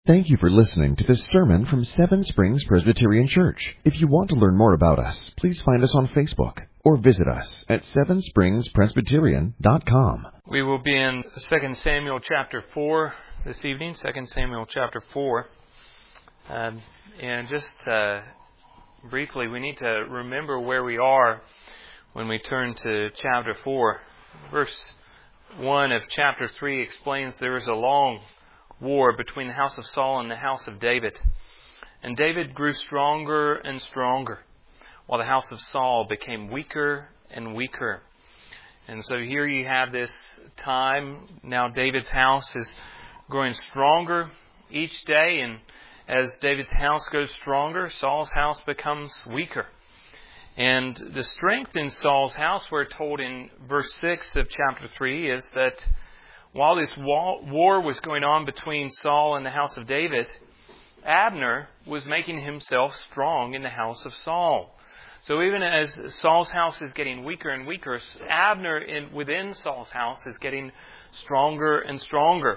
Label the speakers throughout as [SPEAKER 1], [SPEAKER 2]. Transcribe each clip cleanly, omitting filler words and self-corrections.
[SPEAKER 1] Thank you for listening to this sermon from Seven Springs Presbyterian Church. If you want to learn more about us, please find us on Facebook or visit us at sevenspringspresbyterian.com.
[SPEAKER 2] We will be in 2 Samuel chapter 4 this evening, 2 Samuel chapter 4. And just briefly, we need to remember where we are when we turn to chapter 4. Verse 1 of chapter 3 explains there is a long war between the house of Saul and the house of David. And David grew stronger and stronger, while the house of Saul became weaker and weaker. And so here you have this time. Now David's house is growing stronger each day. And as David's house goes stronger, Saul's house becomes weaker. And the strength in Saul's house, we're told in verse 6 of chapter 3, is that while this war was going on between Saul and the house of David, Abner was making himself strong in the house of Saul. So even as Saul's house is getting weaker and weaker, Abner within Saul's house is getting stronger and stronger.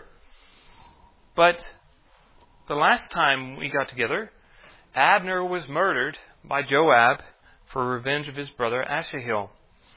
[SPEAKER 2] But the last time we got together, Abner was murdered by Joab for revenge of his brother Asahel.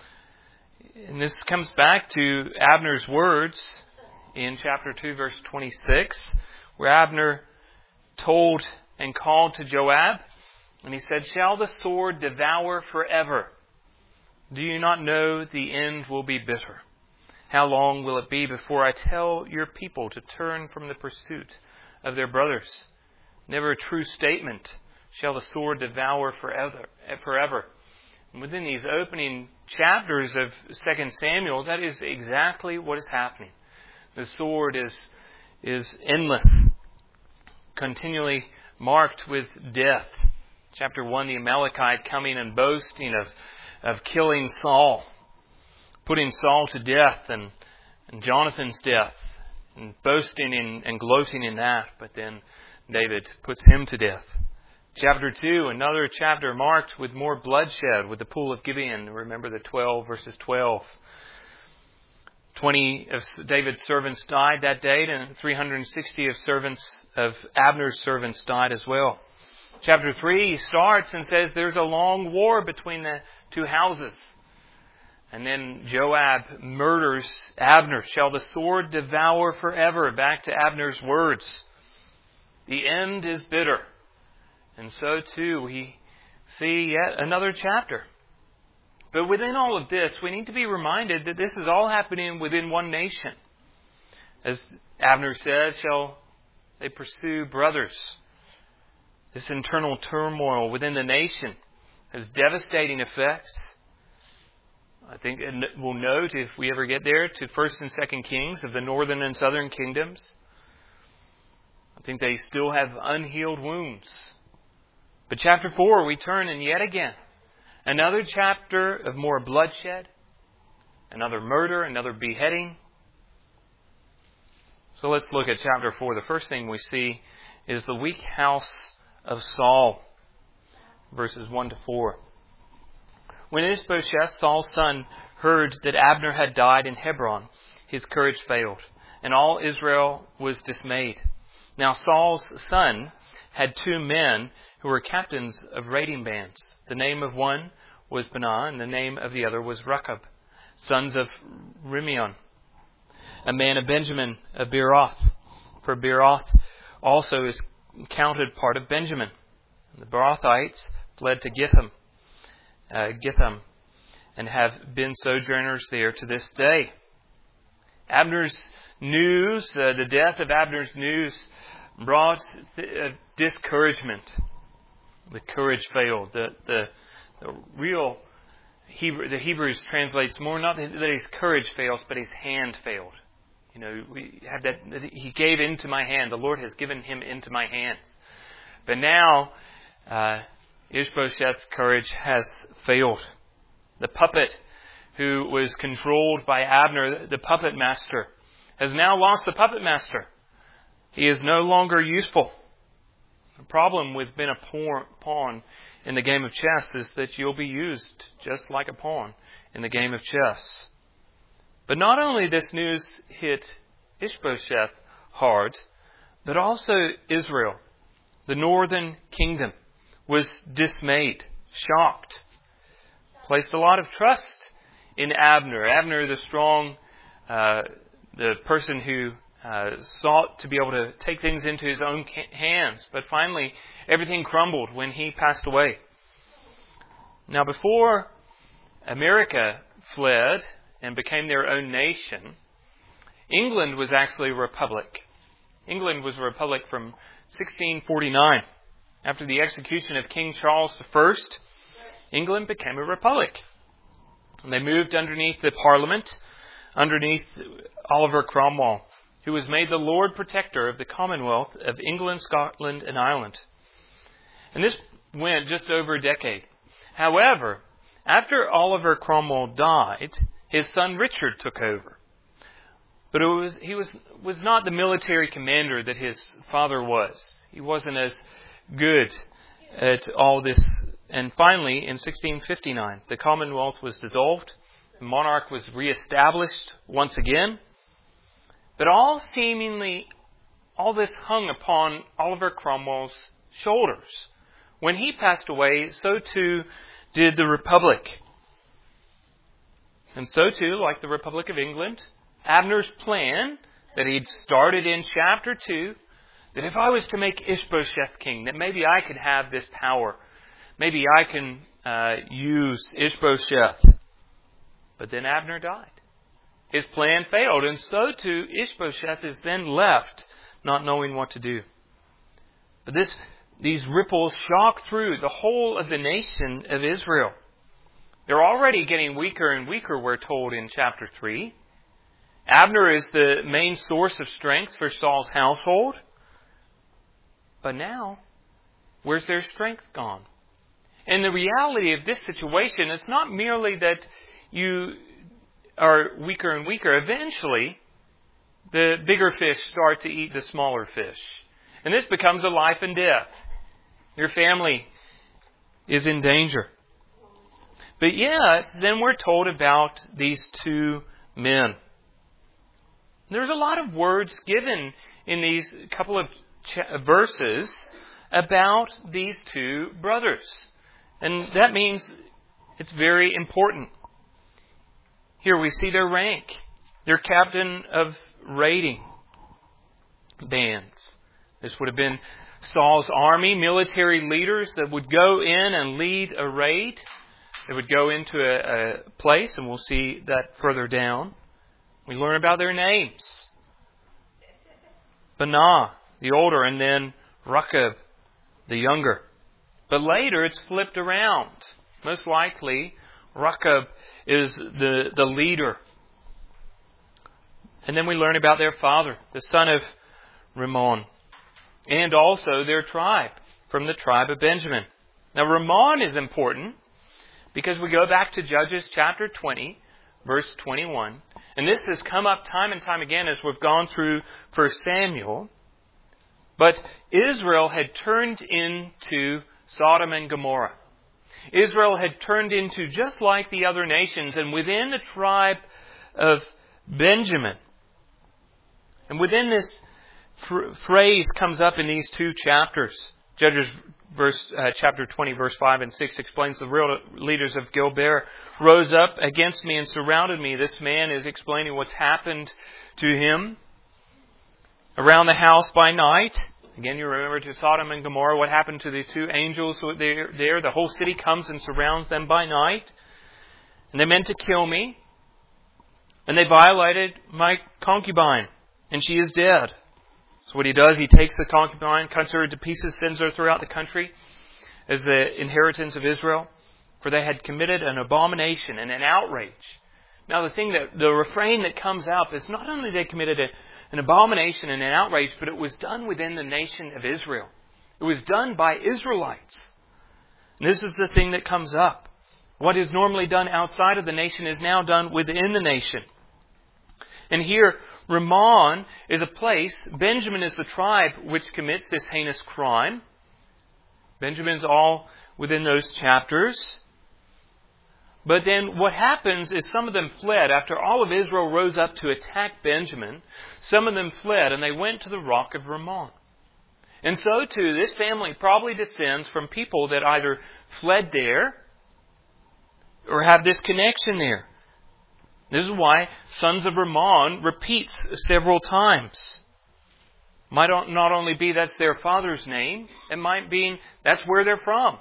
[SPEAKER 2] And this comes back to Abner's words in chapter 2, verse 26, where Abner told and called to Joab, and he said, "Shall the sword devour forever? Do you not know the end will be bitter? How long will it be before I tell your people to turn from the pursuit of their brothers? Never a true statement shall the sword devour forever." And within these opening chapters of 2 Samuel, that is exactly what is happening. The sword is endless, continually marked with death. Chapter 1, the Amalekite coming and boasting of killing Saul, putting Saul to death and Jonathan's death, and boasting and gloating in that. But then David puts him to death. Chapter 2, another chapter marked with more bloodshed with the pool of Gibeon. Remember the 12 verses 12. 20 of David's servants died that day, and 360 of Abner's servants died as well. Chapter 3 starts and says there's a long war between the two houses. And then Joab murders Abner. Shall the sword devour forever? Back to Abner's words. The end is bitter. And so too we see yet another chapter. But within all of this, we need to be reminded that this is all happening within one nation. As Abner says, shall they pursue brothers? This internal turmoil within the nation has devastating effects. I think we'll note, if we ever get there, to 1st and 2nd Kings of the northern and southern kingdoms. I think they still have unhealed wounds. But chapter 4, we turn and yet again, another chapter of more bloodshed, another murder, another beheading. So let's look at chapter 4. The first thing we see is the weak house of Saul, verses 1 to 4. When Ishbosheth, Saul's son, heard that Abner had died in Hebron, his courage failed, and all Israel was dismayed. Now Saul's son had 2 men who were captains of raiding bands. The name of one was Benah, and the name of the other was Rechab, sons of Rimeon, a man of Benjamin of Beeroth. For Beeroth also is counted part of Benjamin. The Beerothites fled to Githam, and have been sojourners there to this day. Abner's news, the death of Abner's news, brought discouragement. The courage failed. The Hebrews translates more not that his courage fails, but his hand failed. You know, we have that. He gave into my hand. The Lord has given him into my hands. But now, Ishbosheth's courage has failed. The puppet who was controlled by Abner, the puppet master, has now lost the puppet master. He is no longer useful. The problem with being a pawn in the game of chess is that you'll be used just like a pawn in the game of chess. But not only this news hit Ishbosheth hard, But also Israel, the northern kingdom, was dismayed, shocked, placed a lot of trust in Abner. Abner, the strong, the person who sought to be able to take things into his own hands. But finally, everything crumbled when he passed away. Now, before America fled and became their own nation, England was actually a republic. England was a republic from 1649. After the execution of King Charles I, England became a republic. And they moved underneath the Parliament, underneath Oliver Cromwell, who was made the Lord Protector of the Commonwealth of England, Scotland, and Ireland. And this went just over a decade. However, after Oliver Cromwell died, his son Richard took over. But he was not the military commander that his father was. He wasn't as good at all this. And finally, in 1659, the Commonwealth was dissolved. The monarch was reestablished once again. But all this hung upon Oliver Cromwell's shoulders. When he passed away, so too did the Republic. And so too, like the Republic of England, Abner's plan that he'd started in chapter 2, that if I was to make Ishbosheth king, that maybe I could have this power. Maybe I can use Ishbosheth. But then Abner died. His plan failed, and so too Ishbosheth is then left not knowing what to do. But these ripples shock through the whole of the nation of Israel. They're already getting weaker and weaker, we're told in chapter 3. Abner is the main source of strength for Saul's household. But now, where's their strength gone? And the reality of this situation is not merely that you are weaker and weaker. Eventually, the bigger fish start to eat the smaller fish. And this becomes a life and death. Your family is in danger. But yet, then we're told about these two men. There's a lot of words given in these couple of verses about these two brothers. And that means it's very important. Here we see their rank. They're captain of raiding bands. This would have been Saul's army, military leaders that would go in and lead a raid. They would go into a place, and we'll see that further down. We learn about their names. Banah, the older, and then Rechab, the younger. But later it's flipped around. Most likely, Rechab is the leader. And then we learn about their father, the son of Rimmon, and also their tribe, from the tribe of Benjamin. Now, Rimmon is important because we go back to Judges chapter 20, verse 21. And this has come up time and time again as we've gone through 1 Samuel. But Israel had turned into Sodom and Gomorrah. Israel had turned into just like the other nations, and within the tribe of Benjamin. And within this phrase comes up in these two chapters. Judges chapter 20, verse 5 and 6 explains the real leaders of Gilbear rose up against me and surrounded me. This man is explaining what's happened to him around the house by night. Again, you remember to Sodom and Gomorrah, what happened to the two angels there. The whole city comes and surrounds them by night. And they meant to kill me. And they violated my concubine. And she is dead. So what he does, he takes the concubine, cuts her into pieces, sends her throughout the country as the inheritance of Israel. For they had committed an abomination and an outrage. Now the refrain that comes up is not only they committed an abomination and an outrage, but it was done within the nation of Israel. It was done by Israelites. And this is the thing that comes up. What is normally done outside of the nation is now done within the nation. And here, Rimmon is a place, Benjamin is the tribe which commits this heinous crime. Benjamin's all within those chapters. But then what happens is some of them fled. After all of Israel rose up to attack Benjamin, some of them fled and they went to the rock of Rimmon. And so too, this family probably descends from people that either fled there or have this connection there. This is why sons of Rimmon repeats several times. Might not only be that's their father's name, it might be that's where they're from.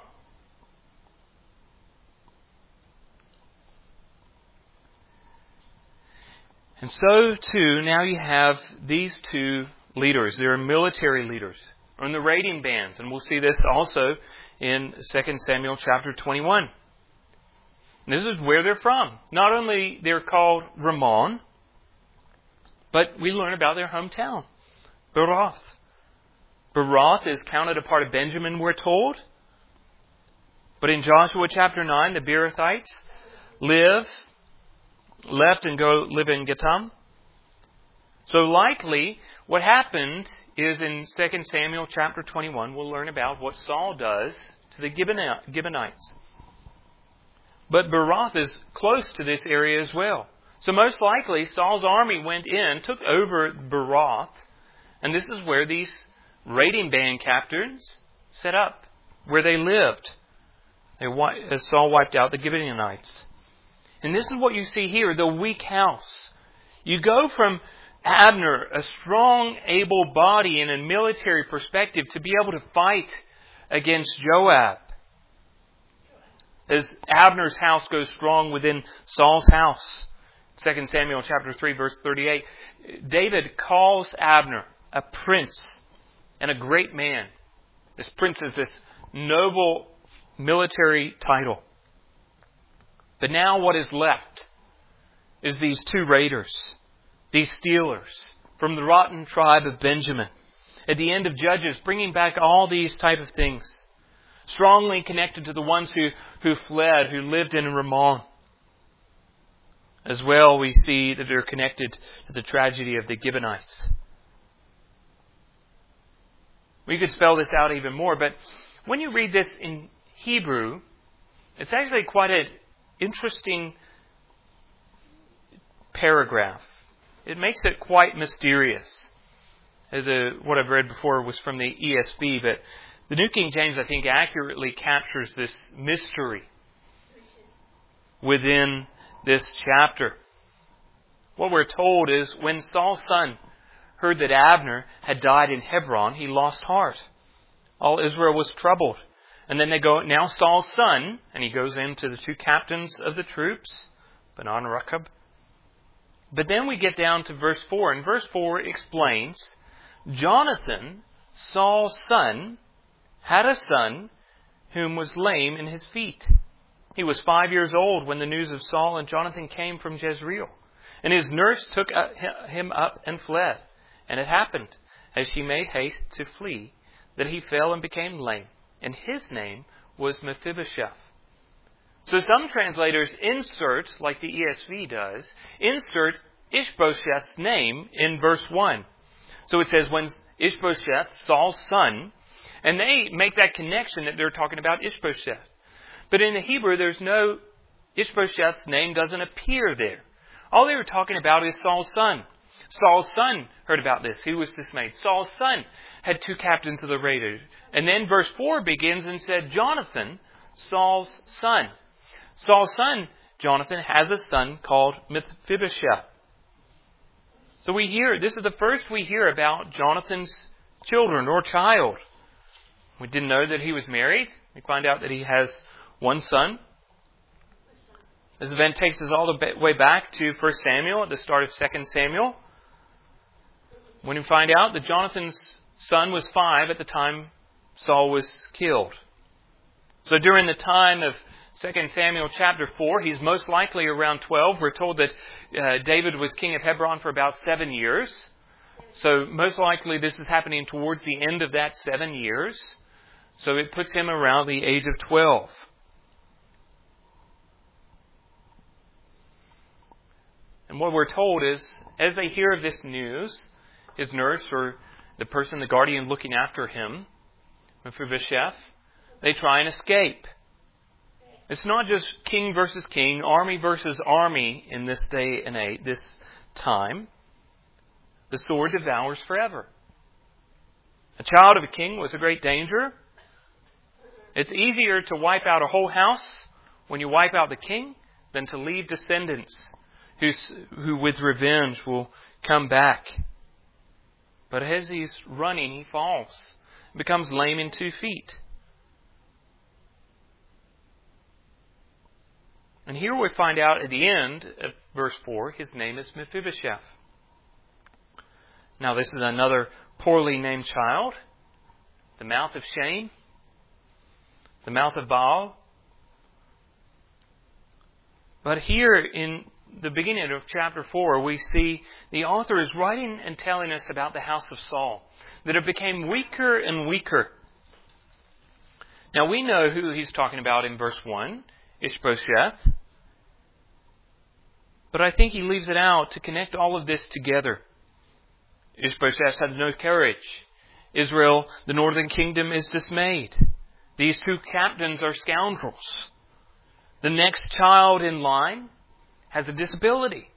[SPEAKER 2] And so too, now you have these two leaders. They're military leaders in the raiding bands. And we'll see this also in 2 Samuel chapter 21. This is where they're from. Not only they're called Rimmon, but we learn about their hometown, Beroth. Beroth is counted a part of Benjamin, we're told. But in Joshua chapter 9, the Beerothites left and go live in Gittim. So likely what happened is in 2 Samuel chapter 21, we'll learn about what Saul does to the Gibeonites. But Beroth is close to this area as well. So most likely Saul's army went in, took over Beroth, and this is where these raiding band captains set up, where they lived, as Saul wiped out the Gibeonites. And this is what you see here, the weak house. You go from Abner, a strong, able body in a military perspective, to be able to fight against Joab. As Abner's house goes strong within Saul's house. 2 Samuel chapter 3, verse 38. David calls Abner a prince and a great man. This prince is this noble military title. But now what is left is these two raiders, these stealers from the rotten tribe of Benjamin. At the end of Judges, bringing back all these type of things. Strongly connected to the ones who fled, who lived in Rimmon. As well, we see that they're connected to the tragedy of the Gibeonites. We could spell this out even more, but when you read this in Hebrew, it's actually quite an interesting paragraph. It makes it quite mysterious. What I've read before was from the ESV, but the New King James, I think, accurately captures this mystery within this chapter. What we're told is when Saul's son heard that Abner had died in Hebron, he lost heart. All Israel was troubled. And then they go, now Saul's son, and he goes into the two captains of the troops, Banan and Rechab. But then we get down to verse 4, and verse 4 explains, Jonathan, Saul's son, had a son whom was lame in his feet. He was 5 years old when the news of Saul and Jonathan came from Jezreel. And his nurse took him up and fled. And it happened, as she made haste to flee, that he fell and became lame. And his name was Mephibosheth. So some translators insert, like the ESV does, insert Ishbosheth's name in verse 1. So it says, when Ishbosheth, Saul's son, and they make that connection that they're talking about Ishbosheth. But in the Hebrew, there's no, Ishbosheth's name doesn't appear there. All they were talking about is Saul's son. Saul's son heard about this. He was dismayed. Saul's son had two captains of the raiders. And then verse 4 begins and said, Jonathan, Saul's son. Saul's son, Jonathan, has a son called Mephibosheth. So we hear, this is the first we hear about Jonathan's children or child. We didn't know that he was married. We find out that he has one son. This event takes us all the way back to 1 Samuel at the start of 2 Samuel. When we find out that Jonathan's son was 5 at the time Saul was killed. So during the time of 2 Samuel chapter 4, he's most likely around 12. We're told that David was king of Hebron for about 7 years. So most likely this is happening towards the end of that 7 years. So it puts him around the age of 12. And what we're told is, as they hear of this news, his nurse or the person, the guardian looking after him, Mephibosheth, they try and escape. It's not just king versus king, army versus army in this day and age, this time. The sword devours forever. A child of a king was a great danger. It's easier to wipe out a whole house when you wipe out the king than to leave descendants who with revenge will come back. But as he's running, he falls, becomes lame in 2 feet. And here we find out at the end of verse 4, his name is Mephibosheth. Now this is another poorly named child, the mouth of shame, the mouth of Baal. But here in the beginning of chapter 4, we see the author is writing and telling us about the house of Saul, that it became weaker and weaker. Now we know who he's talking about in verse 1, Ishbosheth. But I think he leaves it out to connect all of this together. Ishbosheth has no courage. Israel, the northern kingdom, is dismayed. These 2 captains are scoundrels. The next child in line has a disability.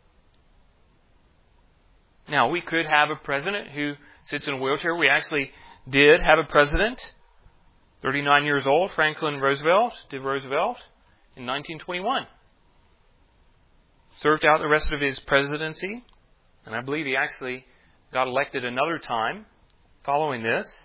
[SPEAKER 2] Now, we could have a president who sits in a wheelchair. We actually did have a president, 39 years old, Franklin Roosevelt, in 1921. Served out the rest of his presidency, and I believe he actually got elected another time following this.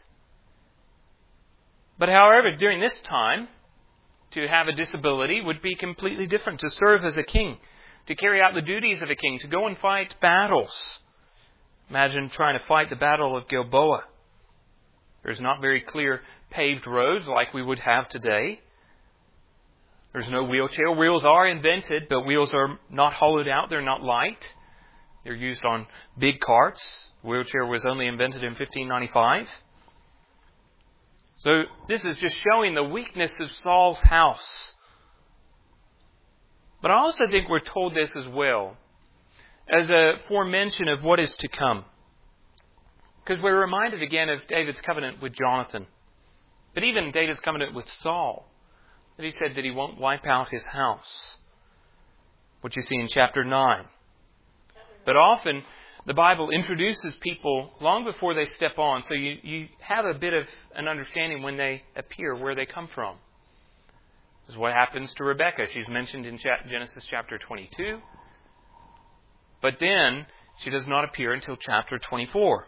[SPEAKER 2] But however, during this time, to have a disability would be completely different. To serve as a king, to carry out the duties of a king, to go and fight battles. Imagine trying to fight the Battle of Gilboa. There's not very clear paved roads like we would have today. There's no wheelchair. Wheels are invented, but wheels are not hollowed out. They're not light. They're used on big carts. The wheelchair was only invented in 1595. So this is just showing the weakness of Saul's house. But I also think we're told this as well as a foremention of what is to come. Because we're reminded again of David's covenant with Jonathan. But even David's covenant with Saul, that he said that he won't wipe out his house. What you see in chapter 9. But often the Bible introduces people long before they step on, so you have a bit of an understanding when they appear, where they come from. This is what happens to Rebekah. She's mentioned in Genesis chapter 22. But then she does not appear until chapter 24.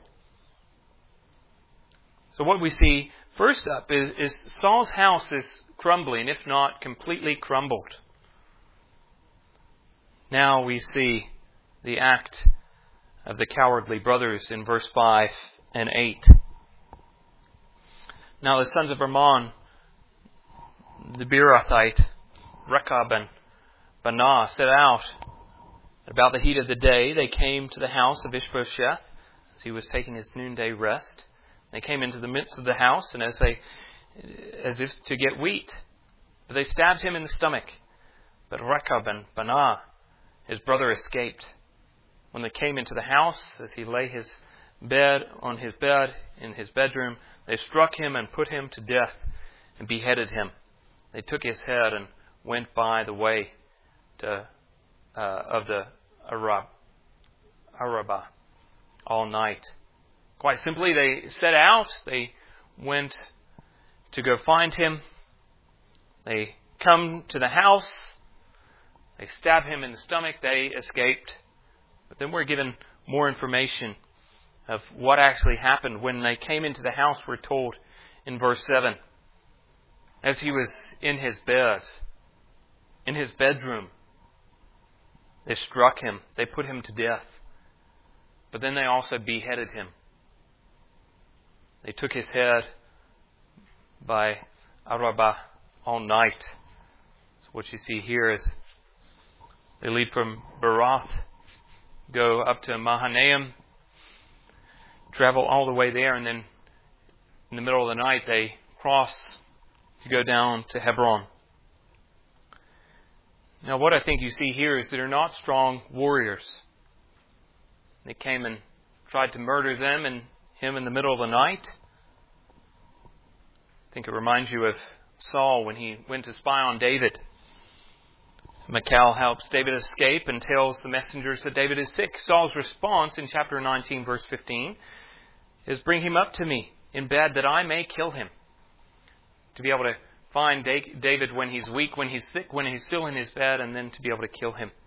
[SPEAKER 2] So what we see first up is Saul's house is crumbling, if not completely crumbled. Now we see the act of the cowardly brothers in verse 5 and 8. Now the sons of Hermon, the Beerothite, Rechab and Baanah, set out. About the heat of the day, they came to the house of Ishbosheth as he was taking his noonday rest. They came into the midst of the house, and as if to get wheat. But they stabbed him in the stomach. But Rechab and Baanah, his brother, escaped. When they came into the house, as he lay on his bed in his bedroom, they struck him and put him to death and beheaded him. They took his head and went by the way of the Arabah all night. Quite simply, they set out. They went to go find him. They come to the house. They stab him in the stomach. They escaped. But then we're given more information of what actually happened. When they came into the house, we're told in verse 7, as he was in his bed, in his bedroom, they struck him. They put him to death. But then they also beheaded him. They took his head by Arabah all night. So what you see here is they leave from Beeroth, go up to Mahanaim, travel all the way there, and then in the middle of the night they cross to go down to Hebron. Now what I think you see here is they're not strong warriors. They came and tried to murder them and him in the middle of the night. I think it reminds you of Saul when he went to spy on David. Michal helps David escape and tells the messengers that David is sick. Saul's response in chapter 19, verse 15, is, "Bring him up to me in bed that I may kill him. To be able to find David when he's weak, when he's sick, when he's still in his bed, and then to be able to kill him.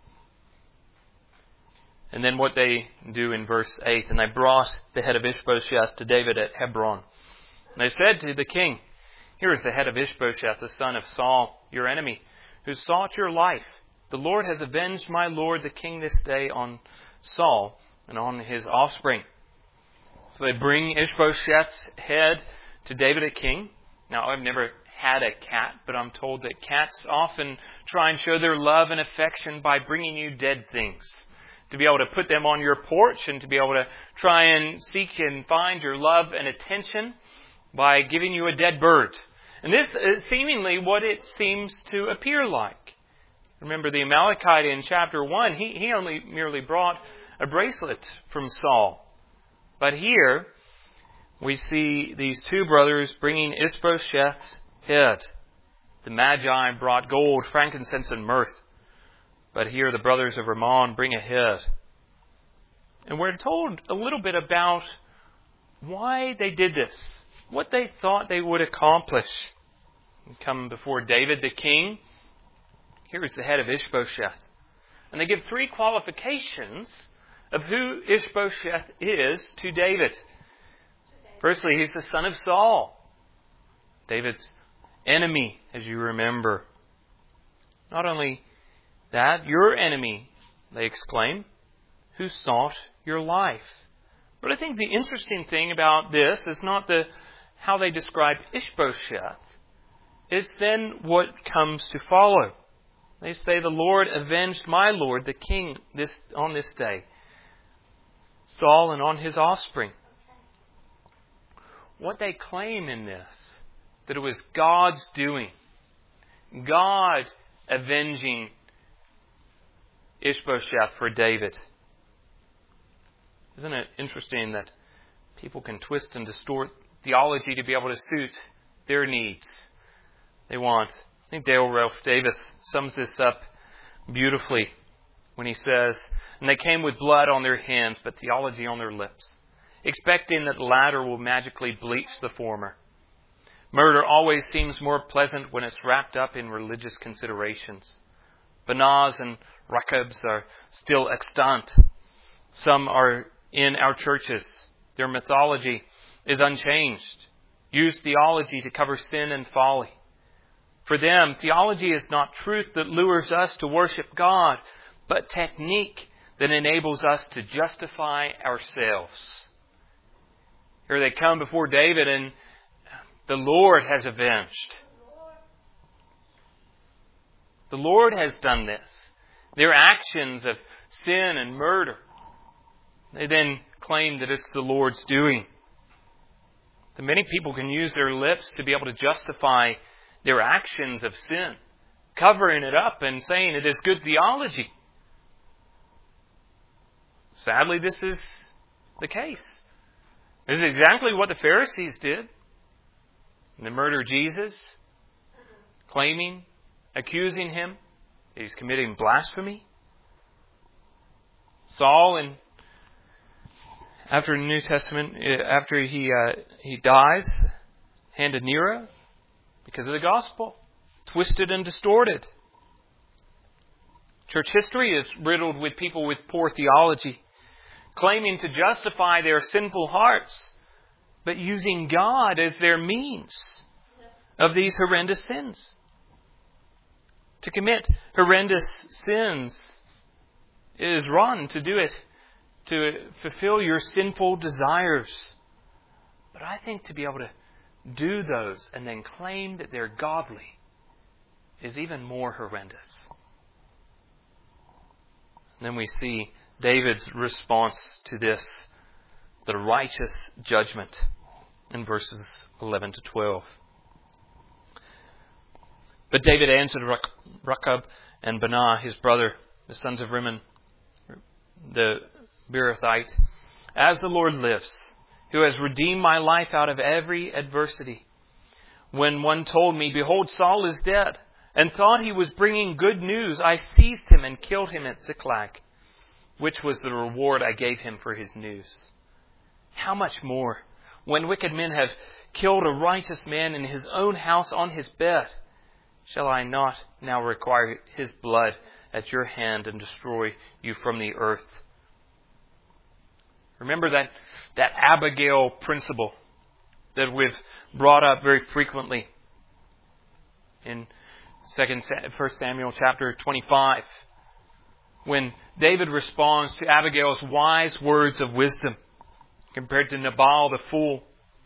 [SPEAKER 2] And then what they do in verse 8, and they brought the head of Ishbosheth to David at Hebron. And they said to the king, here is the head of Ishbosheth, the son of Saul, your enemy, who sought your life. The Lord has avenged my lord the king this day on Saul and on his offspring. So they bring Ishbosheth's head to David the king. Now, I've never had a cat, but I'm told that cats often try and show their love and affection by bringing you dead things. To be able to put them on your porch and to be able to try and seek and find your love and attention by giving you a dead bird. And this is seemingly what it seems to appear like. Remember the Amalekite in chapter 1, he only merely brought a bracelet from Saul. But here we see these two brothers bringing Ishbosheth's head. The Magi brought gold, frankincense, and myrrh. But here the brothers of Rimmon bring a head. And we're told a little bit about why they did this, what they thought they would accomplish. And come before David the king. Here is the head of Ishbosheth. And they give three qualifications of who Ishbosheth is to David. Firstly, he's the son of Saul, David's enemy, as you remember. Not only that, your enemy, they exclaim, who sought your life. But I think the interesting thing about this is not how they describe Ishbosheth. It's then what comes to follow. They say, the Lord avenged my lord, the king, on this day, Saul and on his offspring. What they claim in this, that it was God's doing, God avenging Ishbosheth for David. Isn't it interesting that people can twist and distort theology to be able to suit their needs? They want. I think Dale Ralph Davis sums this up beautifully when he says, and they came with blood on their hands, but theology on their lips, expecting that the latter will magically bleach the former. Murder always seems more pleasant when it's wrapped up in religious considerations. Banaz and Rakabs are still extant. Some are in our churches. Their mythology is unchanged. Use theology to cover sin and folly. For them, theology is not truth that lures us to worship God, but technique that enables us to justify ourselves. Here they come before David, and the Lord has avenged. The Lord has done this. Their actions of sin and murder, they then claim that it's the Lord's doing. That many people can use their lips to be able to justify their actions of sin, covering it up and saying it is good theology. Sadly, this is the case. This is exactly what the Pharisees did. They murdered Jesus, accusing him that he's committing blasphemy. Saul, after the New Testament, after he dies, handed Nero because of the gospel, twisted and distorted. Church history is riddled with people with poor theology, claiming to justify their sinful hearts, but using God as their means of these horrendous sins. To commit horrendous sins is wrong. To do it to fulfill your sinful desires. But I think to be able to do those and then claim that they're godly is even more horrendous. And then we see David's response to this, the righteous judgment, in verses 11 to 12. But David answered Rakab and Banah, his brother, the sons of Rimmon, the Beerothite, as the Lord lives, who has redeemed my life out of every adversity. When one told me, behold, Saul is dead, and thought he was bringing good news, I seized him and killed him at Ziklag, which was the reward I gave him for his news. How much more when wicked men have killed a righteous man in his own house on his bed? Shall I not now require his blood at your hand and destroy you from the earth? Remember that Abigail principle that we've brought up very frequently in 1 Samuel chapter 25, when David responds to Abigail's wise words of wisdom compared to Nabal the fool.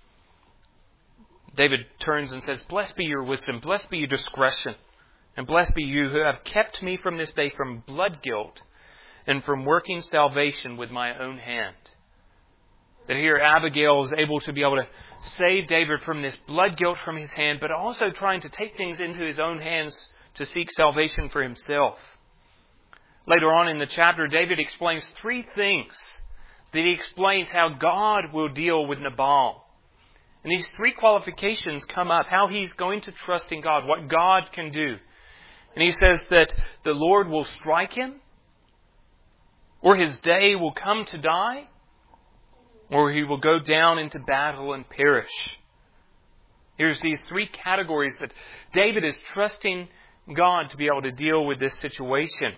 [SPEAKER 2] David turns and says, "Blessed be your wisdom, blessed be your discretion, and blessed be you who have kept me from this day from blood guilt and from working salvation with my own hand." That here Abigail is able to save David from this blood guilt from his hand, but also trying to take things into his own hands to seek salvation for himself. Later on in the chapter, David explains 3 things that he explains how God will deal with Nabal. And these 3 qualifications come up, how he's going to trust in God, what God can do. And he says that the Lord will strike him, or his day will come to die, or he will go down into battle and perish. Here's these 3 categories that David is trusting God to be able to deal with this situation.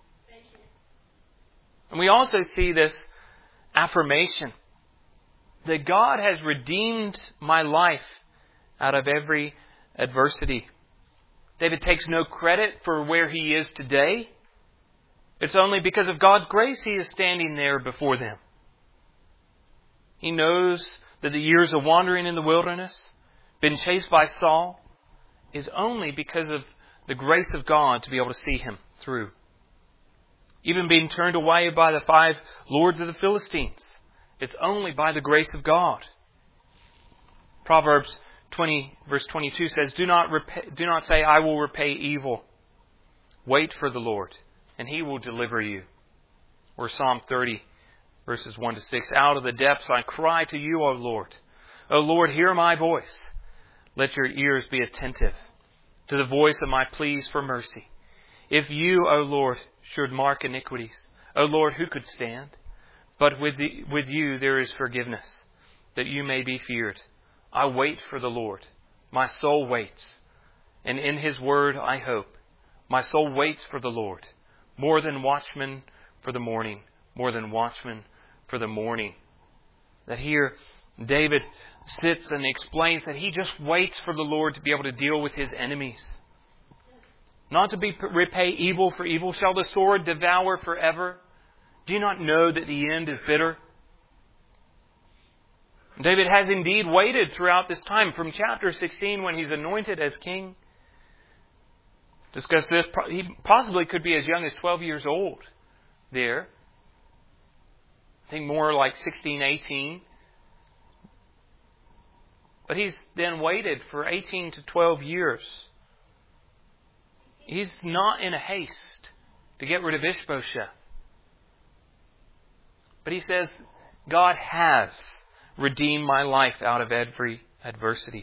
[SPEAKER 2] And we also see this affirmation that God has redeemed my life out of every adversity. David takes no credit for where he is today. It's only because of God's grace he is standing there before them. He knows that the years of wandering in the wilderness, been chased by Saul, is only because of the grace of God to be able to see him through. Even being turned away by the 5 lords of the Philistines, it's only by the grace of God. Proverbs 20 verse 22 says, Do not say, I will repay evil. Wait for the Lord, and He will deliver you. Or Psalm 30 verses 1 to 6. Out of the depths I cry to you, O Lord. O Lord, hear my voice. Let your ears be attentive to the voice of my pleas for mercy. If you, O Lord, should mark iniquities, O Lord, who could stand? But with you there is forgiveness, that you may be feared. I wait for the Lord. My soul waits, and in His word I hope. My soul waits for the Lord, more than watchmen for the morning, more than watchmen for the morning. That here David sits and explains that he just waits for the Lord to be able to deal with his enemies. Not to repay evil for evil. Shall the sword devour forever? Do you not know that the end is bitter? David has indeed waited throughout this time, from chapter 16 when he's anointed as king. Discuss this. He possibly could be as young as 12 years old there. I think more like 16, 18. But he's then waited for 18 to 12 years. He's not in a haste to get rid of Ishbosheth. But he says, God has redeemed my life out of every adversity.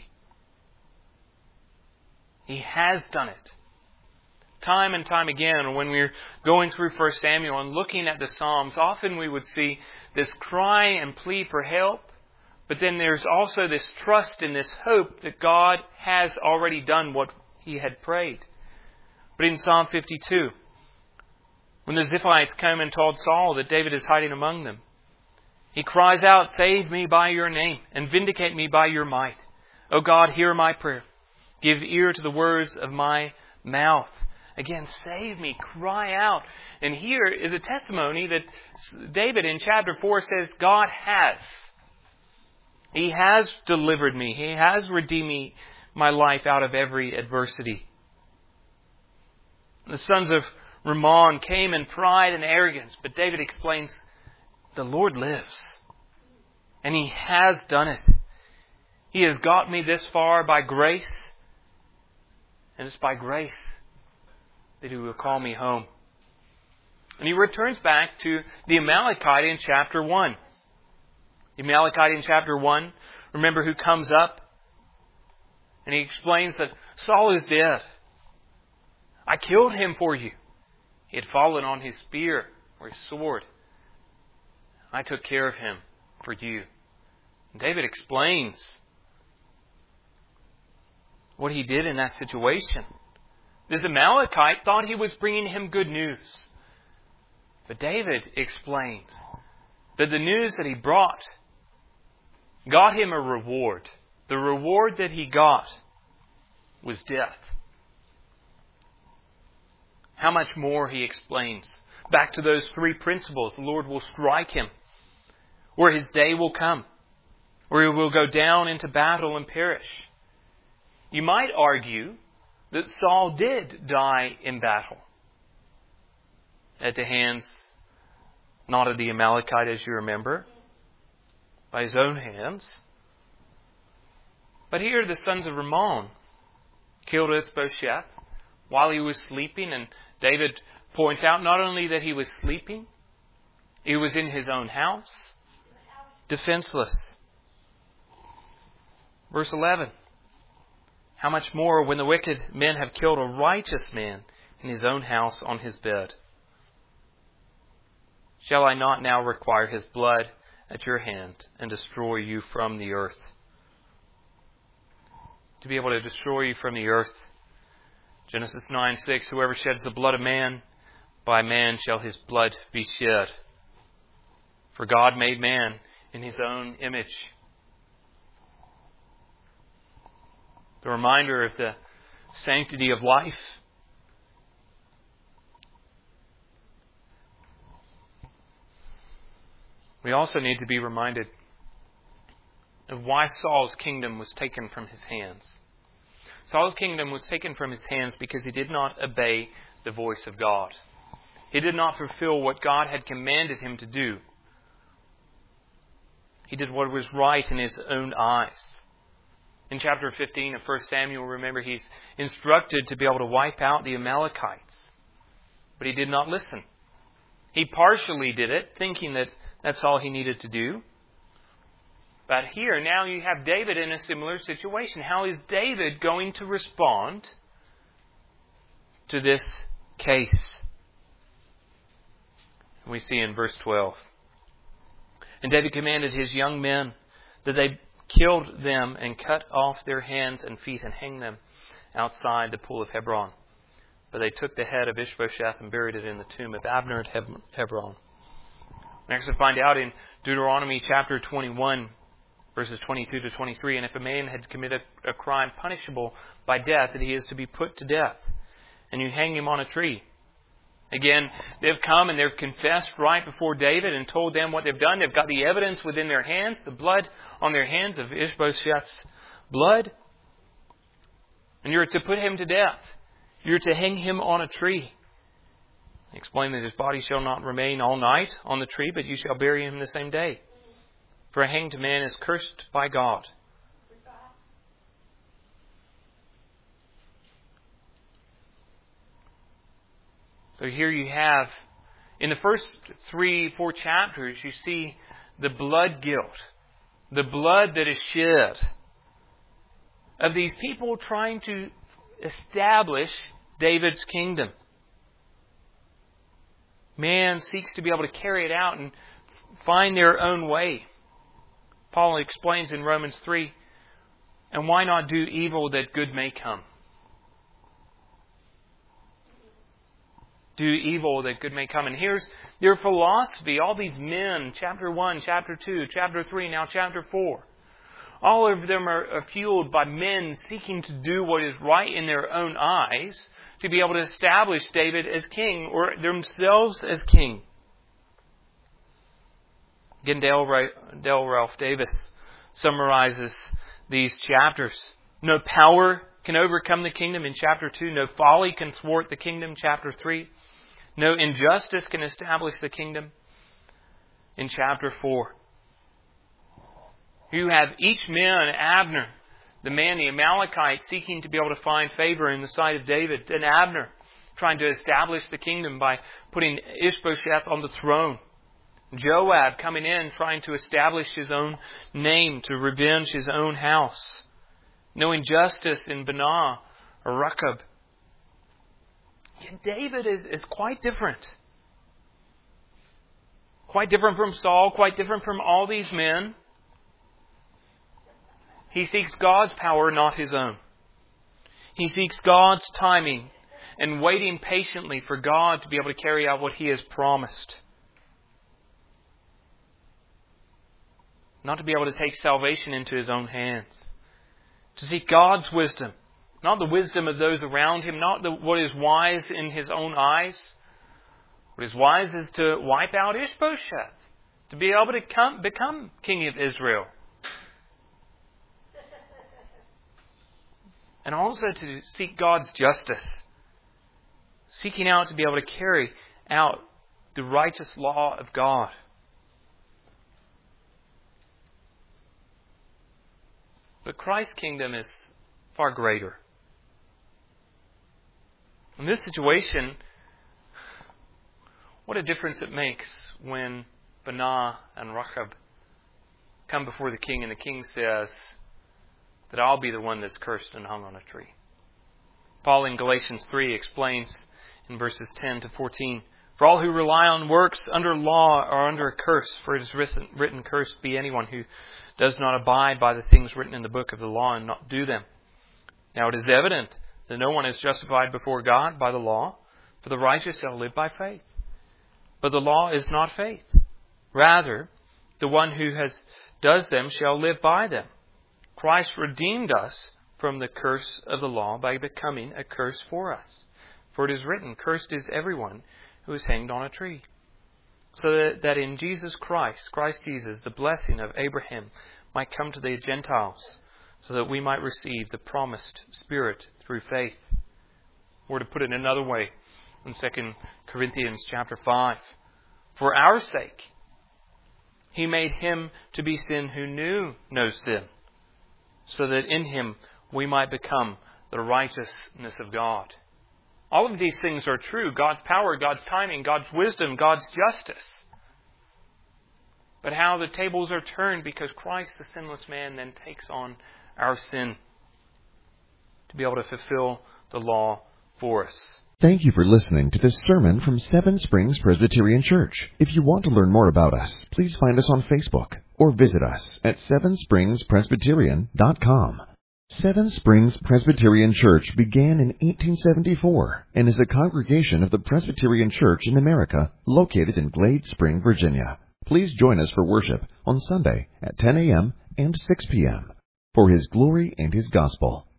[SPEAKER 2] He has done it. Time and time again, when we're going through 1 Samuel and looking at the Psalms, often we would see this cry and plea for help. But then there's also this trust and this hope that God has already done what He had prayed. But in Psalm 52, when the Ziphites come and told Saul that David is hiding among them, he cries out, Save me by your name and vindicate me by your might. O God, hear my prayer. Give ear to the words of my mouth. Again, save me, cry out. And here is a testimony that David in chapter 4 says, God has. He has delivered me. He has redeemed my life out of every adversity. The sons of Rimmon came in pride and arrogance, but David explains, the Lord lives, and He has done it. He has got me this far by grace, and it's by grace that He will call me home. And he returns back to the Amalekite in chapter 1. The Amalekite in chapter 1, remember, who comes up, and he explains that Saul is dead. I killed him for you. He had fallen on his spear or his sword. I took care of him for you. David explains what he did in that situation. This Amalekite thought he was bringing him good news. But David explained that the news that he brought got him a reward. The reward that he got was death. How much more, he explains. Back to those three principles. The Lord will strike him, or his day will come, or he will go down into battle and perish. You might argue that Saul did die in battle at the hands, not of the Amalekite, as you remember, by his own hands. But here the sons of Rimmon killed Ishbosheth while he was sleeping, and David points out not only that he was sleeping, he was in his own house, defenseless. Verse 11. How much more when the wicked men have killed a righteous man in his own house on his bed? Shall I not now require his blood at your hand and destroy you from the earth? To be able to destroy you from the earth. Genesis 9:6, whoever sheds the blood of man, by man shall his blood be shed. For God made man in his own image. The reminder of the sanctity of life. We also need to be reminded of why Saul's kingdom was taken from his hands. Saul's kingdom was taken from his hands because he did not obey the voice of God. He did not fulfill what God had commanded him to do. He did what was right in his own eyes. In chapter 15 of 1 Samuel, remember, he's instructed to be able to wipe out the Amalekites. But he did not listen. He partially did it, thinking that that's all he needed to do. But here, now you have David in a similar situation. How is David going to respond to this case? We see in verse 12. And David commanded his young men that they killed them and cut off their hands and feet and hanged them outside the pool of Hebron. But they took the head of Ishbosheth and buried it in the tomb of Abner at Hebron. Next, we find out in Deuteronomy chapter 21, verses 22 to 23, and if a man had committed a crime punishable by death, that he is to be put to death, and you hang him on a tree. Again, they've come and they've confessed right before David and told them what they've done. They've got the evidence within their hands, the blood on their hands of Ishbosheth's blood. And you're to put him to death. You're to hang him on a tree. Explain that his body shall not remain all night on the tree, but you shall bury him the same day. For a hanged man is cursed by God. So here you have, in the first 3-4 chapters, you see the blood guilt, the blood that is shed of these people trying to establish David's kingdom. Man seeks to be able to carry it out and find their own way. Paul explains in Romans 3, and why not do evil that good may come? Do evil that good may come. And here's their philosophy. All these men, chapter 1, chapter 2, chapter 3, now chapter 4. All of them are fueled by men seeking to do what is right in their own eyes to be able to establish David as king or themselves as king. Again, Dale Ralph Davis summarizes these chapters. No power can overcome the kingdom in chapter 2. No folly can thwart the kingdom, chapter 3. No injustice can establish the kingdom in chapter 4. You have each man, Abner, the man, the Amalekite, seeking to be able to find favor in the sight of David. And Abner trying to establish the kingdom by putting Ishbosheth on the throne. Joab coming in trying to establish his own name, to revenge his own house. No injustice in Benah or Rechab. Yet David is quite different. Quite different from Saul, quite different from all these men. He seeks God's power, not his own. He seeks God's timing and waiting patiently for God to be able to carry out what he has promised. Not to be able to take salvation into his own hands. To seek God's wisdom. Not the wisdom of those around him. Not what is wise in his own eyes. What is wise is to wipe out Ishbosheth. To be able to become king of Israel. And also to seek God's justice. Seeking out to be able to carry out the righteous law of God. But Christ's kingdom is far greater. In this situation, what a difference it makes when Benah and Rechab come before the king and the king says that I'll be the one that's cursed and hung on a tree. Paul in Galatians 3 explains in verses 10 to 14, for all who rely on works under law are under a curse, for it is written, cursed be anyone who does not abide by the things written in the book of the law and not do them. Now it is evident that no one is justified before God by the law, for the righteous shall live by faith. But the law is not faith. Rather, the one who does them shall live by them. Christ redeemed us from the curse of the law by becoming a curse for us. For it is written, cursed is everyone who is hanged on a tree. So that in Jesus Christ Jesus, the blessing of Abraham might come to the Gentiles, so that we might receive the promised Spirit through faith. Or to put it another way, in 2 Corinthians chapter 5, for our sake, he made him to be sin who knew no sin, so that in him we might become the righteousness of God. All of these things are true. God's power, God's timing, God's wisdom, God's justice. But how the tables are turned because Christ, the sinless man, then takes on our sin to be able to fulfill the law for us.
[SPEAKER 1] Thank you for listening to this sermon from Seven Springs Presbyterian Church. If you want to learn more about us, please find us on Facebook or visit us at sevenspringspresbyterian.com. Seven Springs Presbyterian Church began in 1874 and is a congregation of the Presbyterian Church in America located in Glade Spring, Virginia. Please join us for worship on Sunday at 10 a.m. and 6 p.m. for His glory and His gospel.